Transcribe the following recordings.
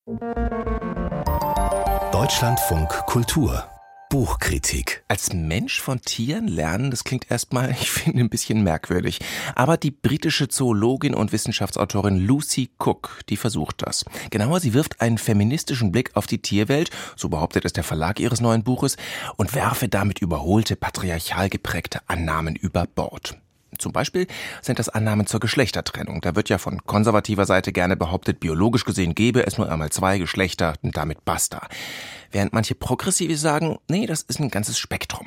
Deutschlandfunk Kultur Buchkritik. Als Mensch von Tieren lernen, das klingt erstmal, ich finde, ein bisschen merkwürdig. Aber die britische Zoologin und Wissenschaftsautorin Lucy Cook, die versucht das. Genauer, sie wirft einen feministischen Blick auf die Tierwelt, so behauptet es der Verlag ihres neuen Buches, und werfe damit überholte, patriarchal geprägte Annahmen über Bord. Zum Beispiel sind das Annahmen zur Geschlechtertrennung. Da wird ja von konservativer Seite gerne behauptet, biologisch gesehen gäbe es nur einmal 2 Geschlechter und damit basta. Während manche Progressive sagen, nee, das ist ein ganzes Spektrum.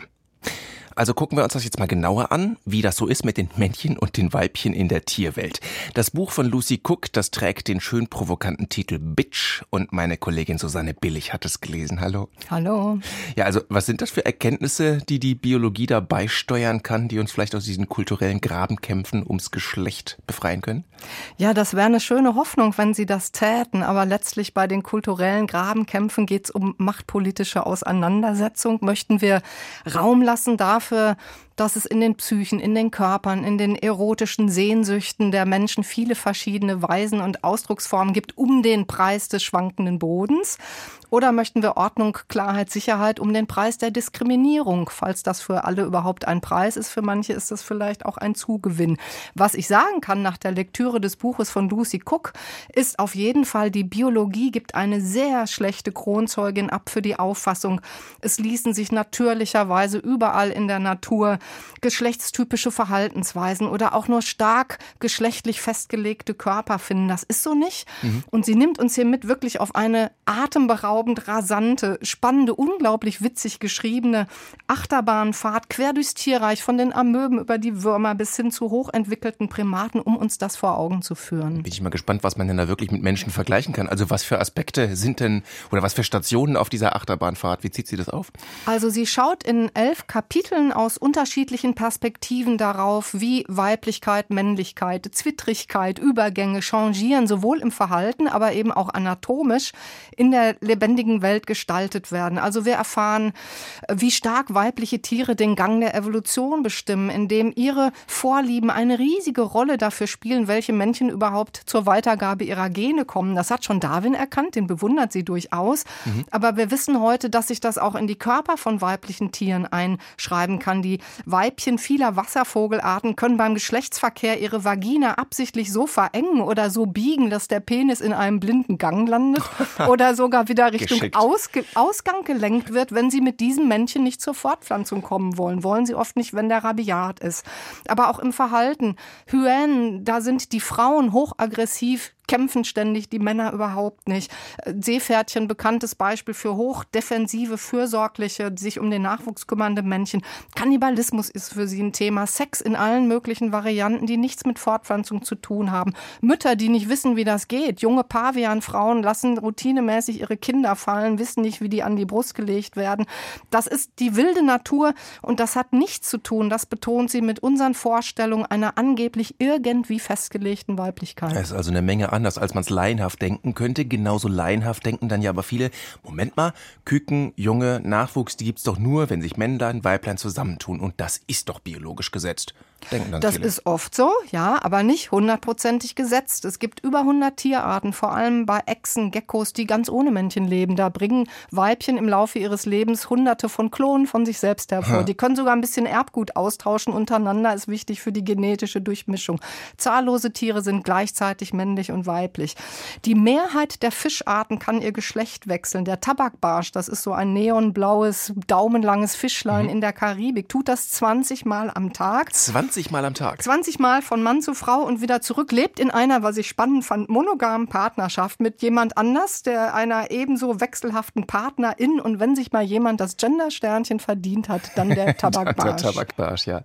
Also gucken wir uns das jetzt mal genauer an, wie das so ist mit den Männchen und den Weibchen in der Tierwelt. Das Buch von Lucy Cook, das trägt den schön provokanten Titel Bitch und meine Kollegin Susanne Billig hat es gelesen. Hallo. Hallo. Ja, also was sind das für Erkenntnisse, die die Biologie da beisteuern kann, die uns vielleicht aus diesen kulturellen Grabenkämpfen ums Geschlecht befreien können? Ja, das wäre eine schöne Hoffnung, wenn sie das täten. Aber letztlich bei den kulturellen Grabenkämpfen geht es um machtpolitische Auseinandersetzung. Möchten wir Raum lassen dafür, dass es in den Psychen, in den Körpern, in den erotischen Sehnsüchten der Menschen viele verschiedene Weisen und Ausdrucksformen gibt, um den Preis des schwankenden Bodens? Oder möchten wir Ordnung, Klarheit, Sicherheit um den Preis der Diskriminierung? Falls das für alle überhaupt ein Preis ist, für manche ist das vielleicht auch ein Zugewinn. Was ich sagen kann nach der Lektüre des Buches von Lucy Cook, ist auf jeden Fall, die Biologie gibt eine sehr schlechte Kronzeugin ab für die Auffassung, es ließen sich natürlicherweise überall in der Natur geschlechtstypische Verhaltensweisen oder auch nur stark geschlechtlich festgelegte Körper finden. Das ist so nicht. Und sie nimmt uns hier mit wirklich auf eine atemberaubend rasante, spannende, unglaublich witzig geschriebene Achterbahnfahrt quer durchs Tierreich, von den Amöben über die Würmer bis hin zu hochentwickelten Primaten, um uns das vor Augen zu führen. Bin ich mal gespannt, was man denn da wirklich mit Menschen vergleichen kann. Also was für Aspekte sind denn, oder was für Stationen auf dieser Achterbahnfahrt? Wie zieht sie das auf? Also sie schaut in 11 Kapiteln aus unterschiedlichen Perspektiven darauf, wie Weiblichkeit, Männlichkeit, Zwittrigkeit, Übergänge changieren, sowohl im Verhalten, aber eben auch anatomisch in der lebendigen Welt gestaltet werden. Also wir erfahren, wie stark weibliche Tiere den Gang der Evolution bestimmen, indem ihre Vorlieben eine riesige Rolle dafür spielen, welche Männchen überhaupt zur Weitergabe ihrer Gene kommen. Das hat schon Darwin erkannt, den bewundert sie durchaus. Aber wir wissen heute, dass sich das auch in die Körper von weiblichen Tieren einschreiben kann. Die Weibchen vieler Wasservogelarten können beim Geschlechtsverkehr ihre Vagina absichtlich so verengen oder so biegen, dass der Penis in einem blinden Gang landet oder sogar wieder Richtung Ausgang gelenkt wird, wenn sie mit diesem Männchen nicht zur Fortpflanzung kommen wollen. Wollen sie oft nicht, wenn der rabiat ist. Aber auch im Verhalten. Hyänen, da sind die Frauen hochaggressiv, kämpfen ständig, die Männer überhaupt nicht. Seepferdchen, bekanntes Beispiel für hochdefensive, fürsorgliche, sich um den Nachwuchs kümmernde Männchen. Kannibalismus ist für sie ein Thema. Sex in allen möglichen Varianten, die nichts mit Fortpflanzung zu tun haben. Mütter, die nicht wissen, wie das geht. Junge Pavianfrauen lassen routinemäßig ihre Kinder fallen, wissen nicht, wie die an die Brust gelegt werden. Das ist die wilde Natur und das hat nichts zu tun, das betont sie, mit unseren Vorstellungen einer angeblich irgendwie festgelegten Weiblichkeit. Es ist also eine Menge anders, als man es laienhaft denken könnte. Genauso laienhaft denken dann ja aber viele, Moment mal, Küken, Junge, Nachwuchs, die gibt's doch nur, wenn sich Männlein, Weiblein zusammentun. Und das ist doch biologisch gesetzt. Denken dann das viele. Ist oft so, ja, aber nicht 100%ig gesetzt. Es gibt über 100 Tierarten, vor allem bei Echsen, Geckos, die ganz ohne Männchen leben. Da bringen Weibchen im Laufe ihres Lebens Hunderte von Klonen von sich selbst hervor. Die können sogar ein bisschen Erbgut austauschen untereinander, ist wichtig für die genetische Durchmischung. Zahllose Tiere sind gleichzeitig männlich und weiblich. Die Mehrheit der Fischarten kann ihr Geschlecht wechseln. Der Tabakbarsch, das ist so ein neonblaues, daumenlanges Fischlein in der Karibik, tut das 20 Mal am Tag. 20 Mal am Tag? 20 Mal von Mann zu Frau und wieder zurück, lebt in einer, was ich spannend fand, monogamen Partnerschaft mit jemand anders, der einer ebenso wechselhaften Partnerin, und wenn sich mal jemand das Gendersternchen verdient hat, dann der Tabakbarsch. Der Tabakbarsch, ja.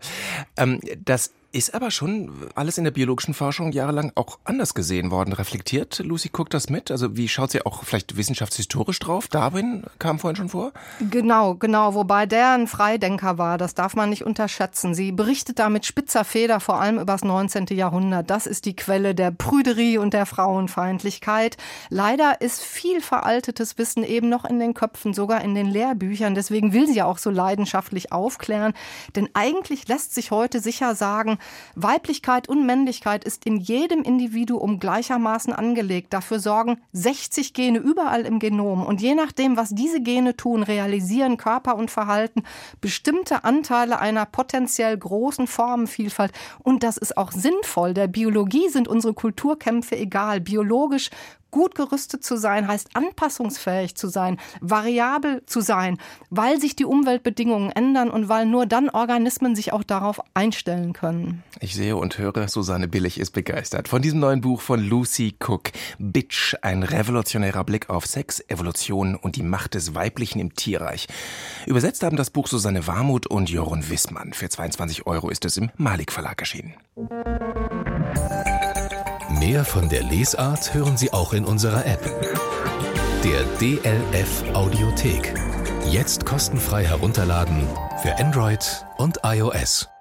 Das ist aber schon alles in der biologischen Forschung jahrelang auch anders gesehen worden. Reflektiert Lucy Cook das mit? Also wie schaut sie auch vielleicht wissenschaftshistorisch drauf? Darwin kam vorhin schon vor? Genau. Wobei der ein Freidenker war, das darf man nicht unterschätzen. Sie berichtet da mit spitzer Feder vor allem über das 19. Jahrhundert. Das ist die Quelle der Prüderie und der Frauenfeindlichkeit. Leider ist viel veraltetes Wissen eben noch in den Köpfen, sogar in den Lehrbüchern. Deswegen will sie ja auch so leidenschaftlich aufklären. Denn eigentlich lässt sich heute sicher sagen, sagen, Weiblichkeit und Männlichkeit ist in jedem Individuum gleichermaßen angelegt. Dafür sorgen 60 Gene überall im Genom. Und je nachdem, was diese Gene tun, realisieren Körper und Verhalten bestimmte Anteile einer potenziell großen Formenvielfalt. Und das ist auch sinnvoll. Der Biologie sind unsere Kulturkämpfe egal. Biologisch gut gerüstet zu sein, heißt anpassungsfähig zu sein, variabel zu sein, weil sich die Umweltbedingungen ändern und weil nur dann Organismen sich auch darauf einstellen können. Ich sehe und höre, Susanne Billig ist begeistert von diesem neuen Buch von Lucy Cook. Bitch, ein revolutionärer Blick auf Sex, Evolution und die Macht des Weiblichen im Tierreich. Übersetzt haben das Buch Susanne Warmuth und Jorun Wissmann. Für 22 € ist es im Malik Verlag erschienen. Mehr von der Lesart hören Sie auch in unserer App. Der DLF Audiothek. Jetzt kostenfrei herunterladen für Android und iOS.